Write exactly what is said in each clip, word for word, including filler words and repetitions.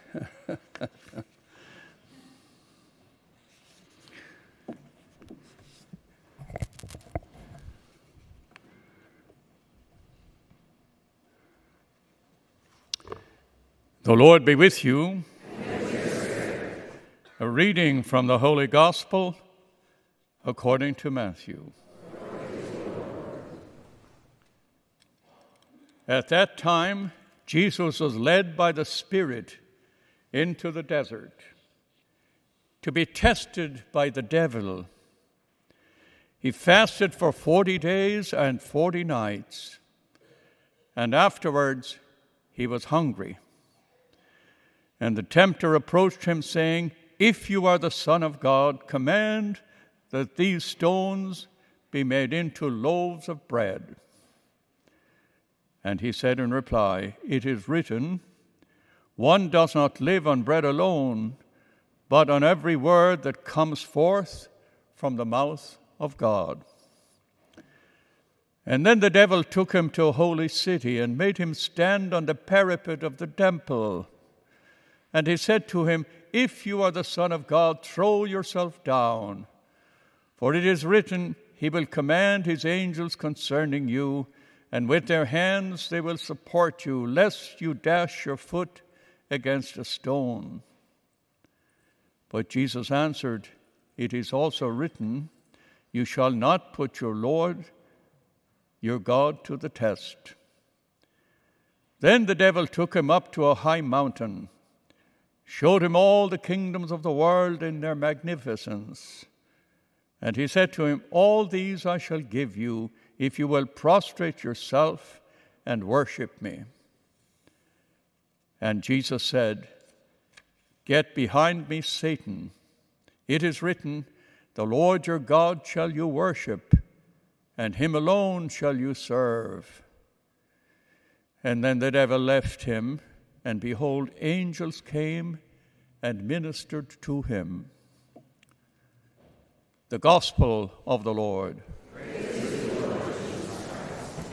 The Lord be with you. A reading from the Holy Gospel according to Matthew. At that time, Jesus was led by the Spirit into the desert to be tested by the devil. He fasted for forty days and forty nights, and afterwards he was hungry. And the tempter approached him, saying, "If you are the Son of God, command that these stones be made into loaves of bread." And he said in reply, "It is written, one does not live on bread alone, but on every word that comes forth from the mouth of God." And then the devil took him to a holy city and made him stand on the parapet of the temple. And he said to him, "If you are the Son of God, throw yourself down. For it is written, he will command his angels concerning you, and with their hands they will support you, lest you dash your foot against a stone." But Jesus answered, "It is also written, you shall not put your Lord, your God, to the test." Then the devil took him up to a high mountain, showed him all the kingdoms of the world in their magnificence. And he said to him, "All these I shall give you, if you will prostrate yourself and worship me." And Jesus said, "Get behind me, Satan. It is written, the Lord your God shall you worship, and him alone shall you serve." And then the devil left him, and behold, angels came and ministered to him. The Gospel of the Lord. Praise to you, Lord Jesus Christ.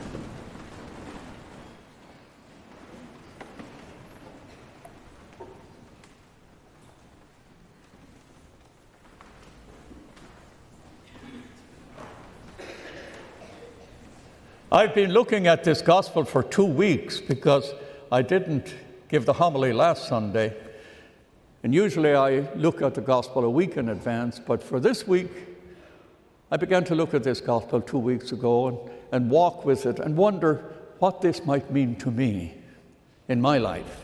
I've been looking at this Gospel for two weeks because I didn't give the homily last Sunday. And usually I look at the Gospel a week in advance, but for this week, I began to look at this Gospel two weeks ago and, and walk with it and wonder what this might mean to me in my life.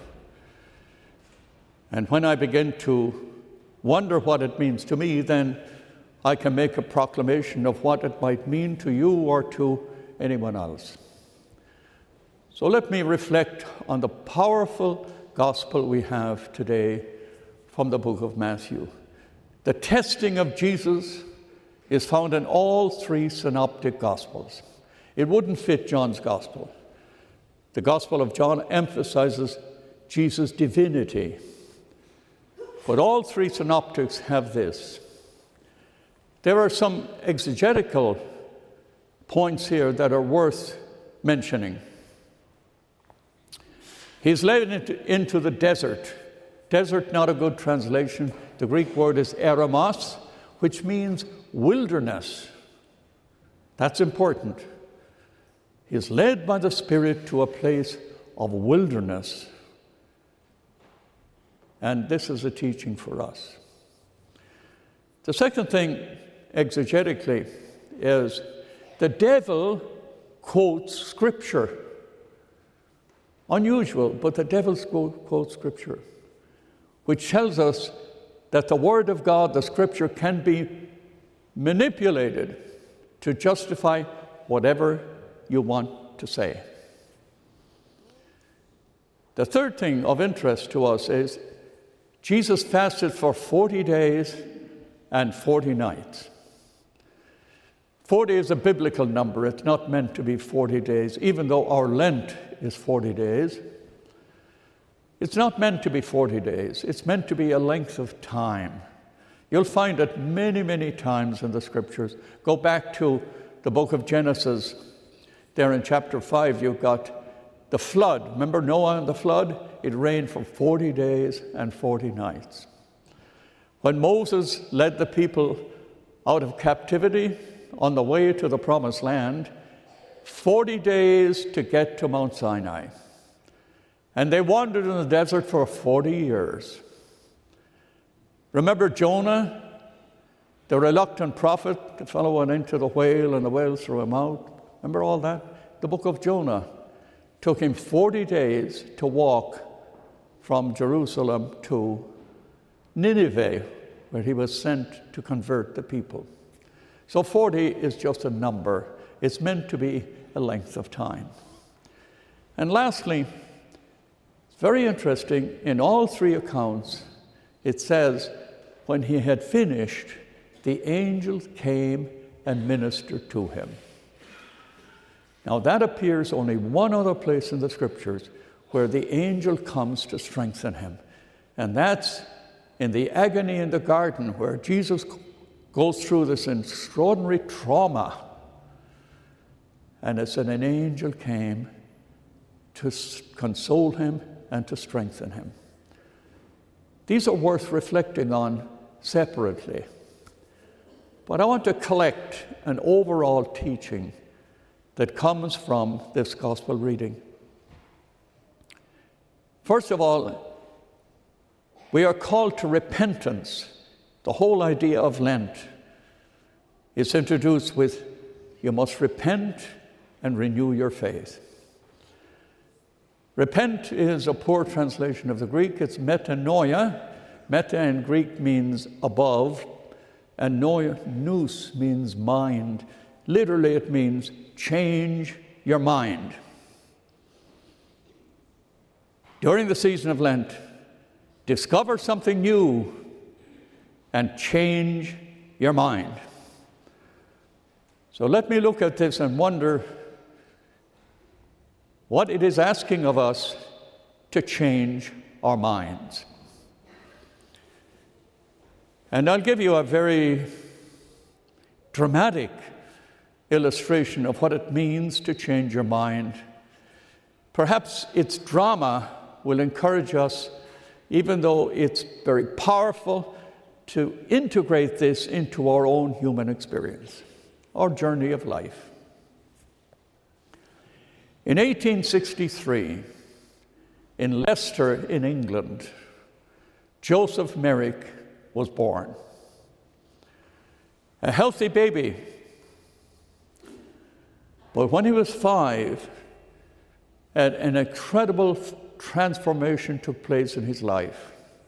And when I begin to wonder what it means to me, then I can make a proclamation of what it might mean to you or to anyone else. So let me reflect on the powerful gospel we have today from the book of Matthew. The testing of Jesus is found in all three synoptic gospels. It wouldn't fit John's gospel. The Gospel of John emphasizes Jesus' divinity. But all three synoptics have this. There are some exegetical points here that are worth mentioning. He's led into, into the desert. Desert, not a good translation. The Greek word is eremos, which means wilderness. That's important. He's led by the Spirit to a place of wilderness. And this is a teaching for us. The second thing, exegetically, is the devil quotes Scripture. Unusual, but the devil quotes Scripture, which tells us that the Word of God, the Scripture, can be manipulated to justify whatever you want to say. The third thing of interest to us is Jesus fasted for forty days and forty nights. forty is a biblical number. It's not meant to be forty days, even though our Lent is forty days. It's not meant to be forty days. It's meant to be a length of time. You'll find it many, many times in the Scriptures. Go back to the book of Genesis. There in chapter five, you've got The flood, remember Noah and the flood? It rained for forty days and forty nights. When Moses led the people out of captivity on the way to the promised land, forty days to get to Mount Sinai. And they wandered in the desert for forty years. Remember Jonah, the reluctant prophet? The fellow went into the whale and the whale threw him out. Remember all that? The book of Jonah took him forty days to walk from Jerusalem to Nineveh, where he was sent to convert the people. So forty is just a number. It's meant to be a length of time. And lastly, it's very interesting, in all three accounts, it says, when he had finished, the angels came and ministered to him. Now that appears only one other place in the scriptures where the angel comes to strengthen him. And that's in the agony in the garden, where Jesus goes through this extraordinary trauma. And it said an angel came to console him and to strengthen him. These are worth reflecting on separately. But I want to collect an overall teaching that comes from this gospel reading. First of all, we are called to repentance. The whole idea of Lent is introduced with, you must repent and renew your faith. Repent is a poor translation of the Greek. It's metanoia. Meta in Greek means above, and noia, nous, means mind. Literally, it means change your mind. During the season of Lent, discover something new and change your mind. So let me look at this and wonder what it is asking of us to change our minds. And I'll give you a very dramatic illustration of what it means to change your mind. Perhaps its drama will encourage us, even though it's very powerful, to integrate this into our own human experience, our journey of life. In eighteen sixty-three, in Leicester, in England, Joseph Merrick was born. A healthy baby. But when he was five, an incredible transformation took place in his life.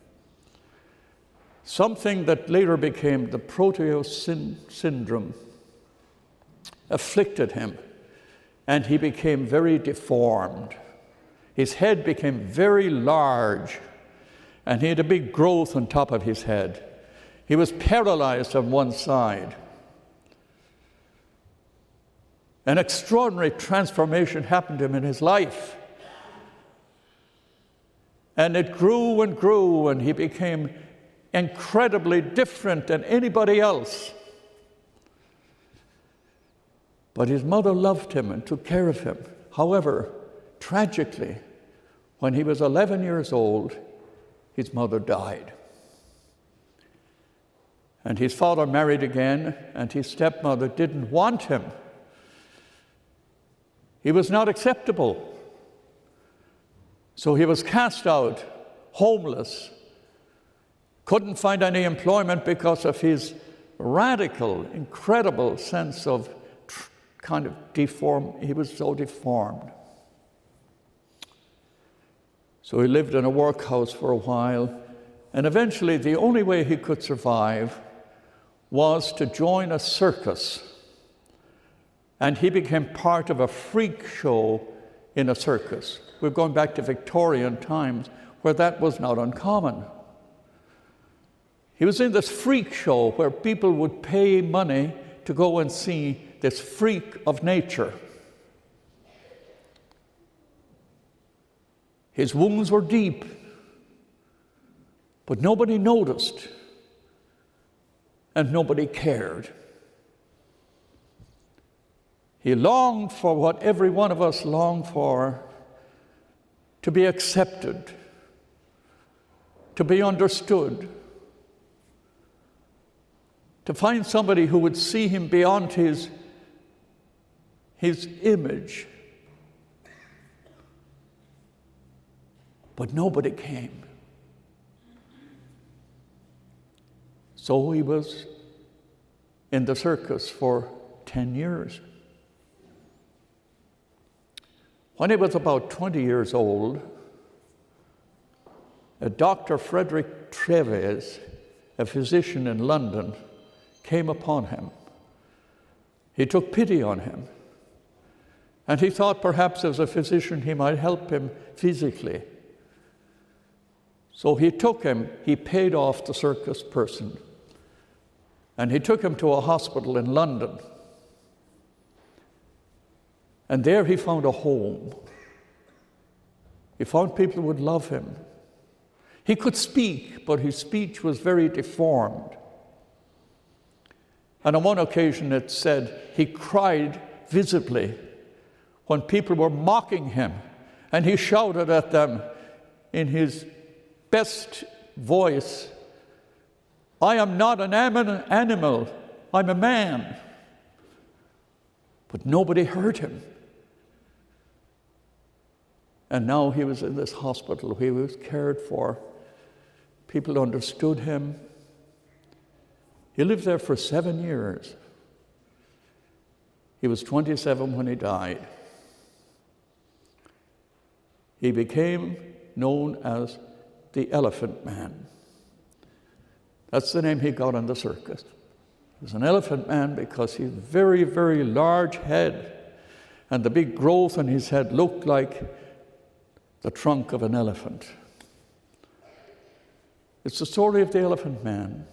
Something that later became the Proteus syn- syndrome afflicted him, and he became very deformed. His head became very large, and he had a big growth on top of his head. He was paralyzed on one side. An extraordinary transformation happened to him in his life. And it grew and grew, and he became incredibly different than anybody else. But his mother loved him and took care of him. However, tragically, when he was eleven years old, his mother died. And his father married again, and his stepmother didn't want him. He was not acceptable. So he was cast out, homeless, couldn't find any employment because of his radical, incredible sense of tr- kind of deformed. He was so deformed. So he lived in a workhouse for a while, and eventually the only way he could survive was to join a circus. And he became part of a freak show in a circus. We're going back to Victorian times where that was not uncommon. He was in this freak show where people would pay money to go and see this freak of nature. His wounds were deep, but nobody noticed, and nobody cared. He longed for what every one of us long for, to be accepted, to be understood, to find somebody who would see him beyond his, his image. But nobody came. So he was in the circus for ten years. When he was about twenty years old, a Doctor Frederick Treves, a physician in London, came upon him. He took pity on him, and he thought perhaps as a physician he might help him physically. So he took him, he paid off the circus person, and he took him to a hospital in London. And there he found a home. He found people who would love him. He could speak, but his speech was very deformed. And on one occasion it said he cried visibly when people were mocking him, and he shouted at them in his best voice, "I am not an animal, I'm a man." But nobody heard him. And now he was in this hospital. He was cared for. People understood him. He lived there for seven years. He was twenty-seven when he died. He became known as the Elephant Man. That's the name he got in the circus. He was an elephant man because he had a very, very large head, and the big growth in his head looked like the trunk of an elephant. It's the story of the Elephant Man.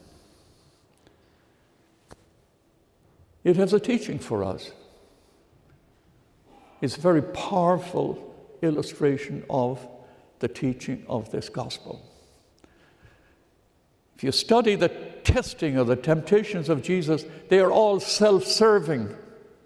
It has a teaching for us. It's a very powerful illustration of the teaching of this gospel. If you study the testing of the temptations of Jesus, they are all self-serving.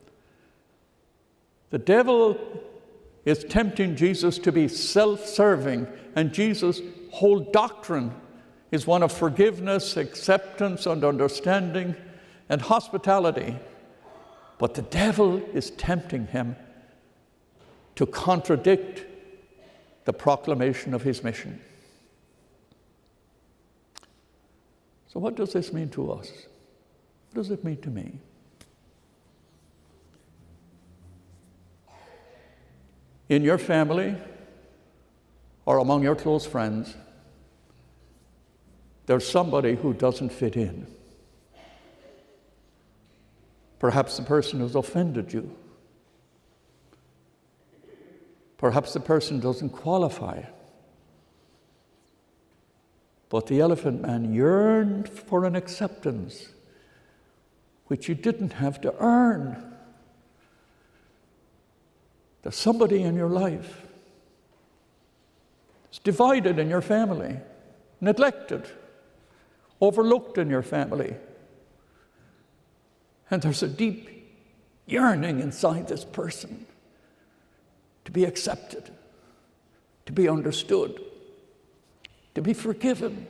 The devil is tempting Jesus to be self-serving, and Jesus' whole doctrine is one of forgiveness, acceptance, and understanding, and hospitality. But the devil is tempting him to contradict the proclamation of his mission. So what does this mean to us? What does it mean to me? In your family or among your close friends, there's somebody who doesn't fit in. Perhaps the person has offended you. Perhaps the person doesn't qualify. But the Elephant Man yearned for an acceptance which you didn't have to earn. There's somebody in your life. It's divided in your family, neglected, overlooked in your family. And there's a deep yearning inside this person to be accepted, to be understood, to be forgiven.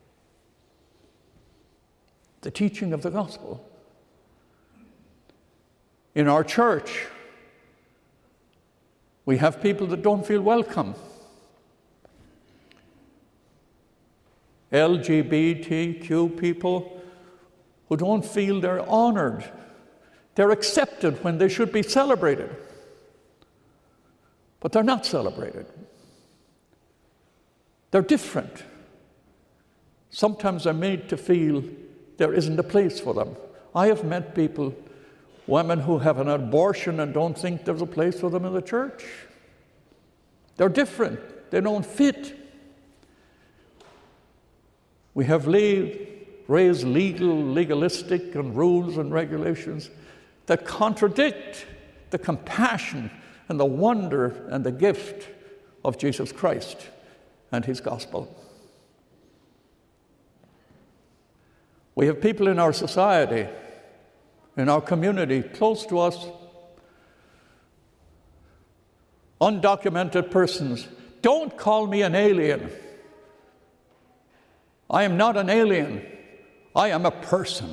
The teaching of the gospel. In our church, we have people that don't feel welcome. L G B T Q people who don't feel they're honored. They're accepted when they should be celebrated. But they're not celebrated. They're different. Sometimes they're made to feel there isn't a place for them. I have met people, women who have an abortion and don't think there's a place for them in the church. They're different. They don't fit. We have laid, raised legal, legalistic and rules and regulations that contradict the compassion and the wonder and the gift of Jesus Christ and his gospel. We have people in our society, in our community, close to us, undocumented persons Don't call me an alien. I am not an alien. I am a person.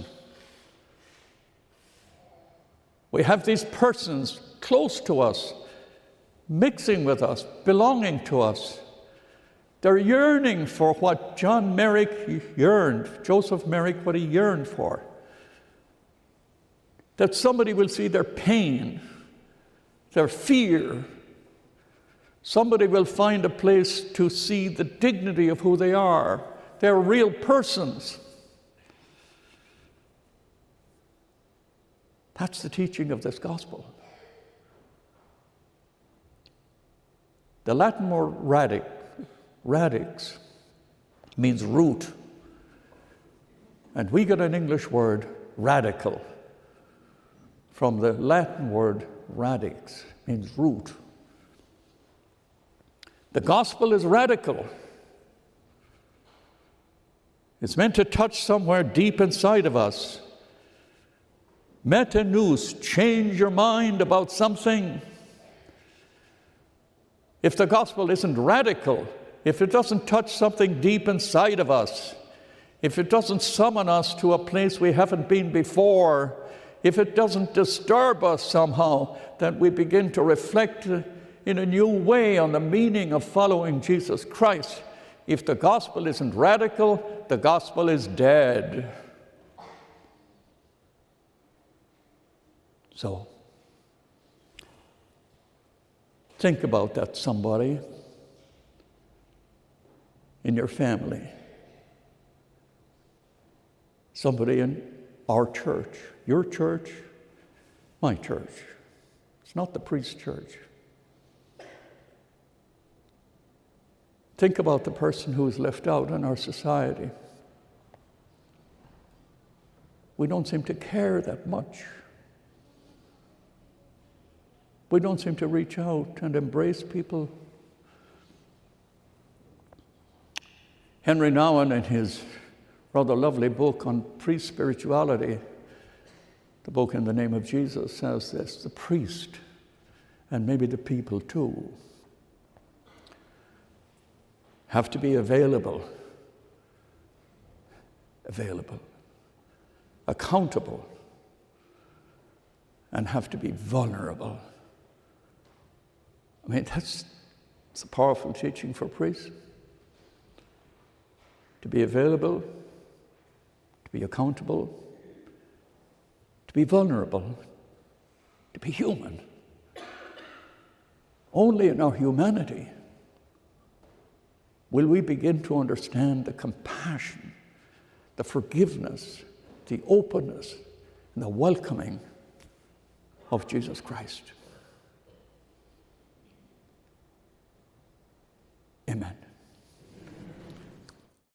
We have these persons close to us, mixing with us, belonging to us. They're yearning for what John Merrick yearned, Joseph Merrick, what he yearned for. That somebody will see their pain, their fear. Somebody will find a place to see the dignity of who they are. They're real persons. That's the teaching of this gospel. The Latin word radic, radix, means root. And we get an English word, radical, from the Latin word radix, means root. The gospel is radical. It's meant to touch somewhere deep inside of us. Metanous, change your mind about something. If the gospel isn't radical, if it doesn't touch something deep inside of us, if it doesn't summon us to a place we haven't been before, if it doesn't disturb us somehow, that we begin to reflect in a new way on the meaning of following Jesus Christ. If the gospel isn't radical, the gospel is dead. So, think about that, somebody in your family, somebody in our church, your church, my church. It's not the priest's church. Think about the person who is left out in our society. We don't seem to care that much. We don't seem to reach out and embrace people. Henry Nouwen, in his rather lovely book on priest spirituality, the book In the Name of Jesus, says this: the priest, and maybe the people too, have to be available, available, accountable, and have to be vulnerable. I mean, that's, that's a powerful teaching for priests. To be available, to be accountable, to be vulnerable, to be human. Only in our humanity will we begin to understand the compassion, the forgiveness, the openness, and the welcoming of Jesus Christ. Amen.